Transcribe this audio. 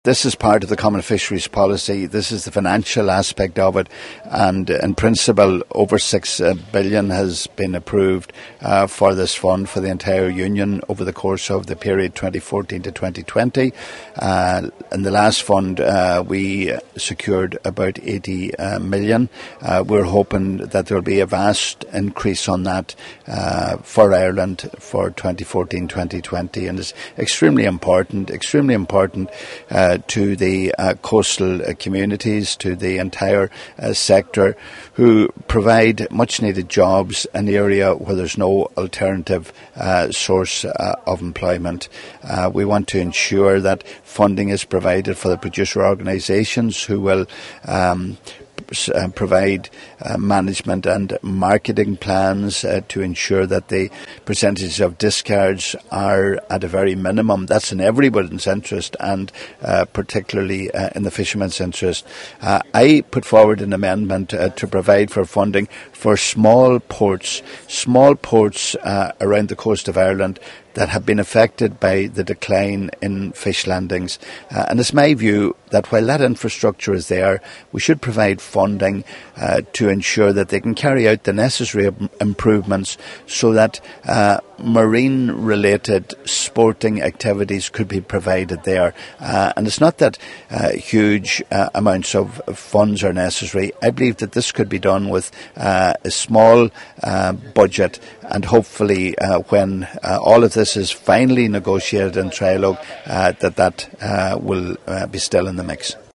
This is part of the Common Fisheries Policy. This is the financial aspect of it. And in principle, over 6 billion has been approved for this fund for the entire Union over the course of the period 2014 to 2020. In the last fund, we secured about 80 million. We're hoping that there will be a vast increase on that for Ireland for 2014-2020. And it's extremely important to the coastal communities, to the entire sector, who provide much needed jobs in the area where there's no alternative source of employment. We want to ensure that funding is provided for the producer organisations who will provide management and marketing plans to ensure that the percentage of discards are at a very minimum. That's in everybody's interest, and particularly in the fishermen's interest. I put forward an amendment to provide for funding for small ports around the coast of Ireland that have been affected by the decline in fish landings. And it's my view that while that infrastructure is there, we should provide funding to ensure that they can carry out the necessary improvements so that marine-related sporting activities could be provided there. And it's not that huge amounts of funds are necessary. I believe that this could be done with a small budget, and hopefully when all of this is finally negotiated in trilogue, that will be still in the mix.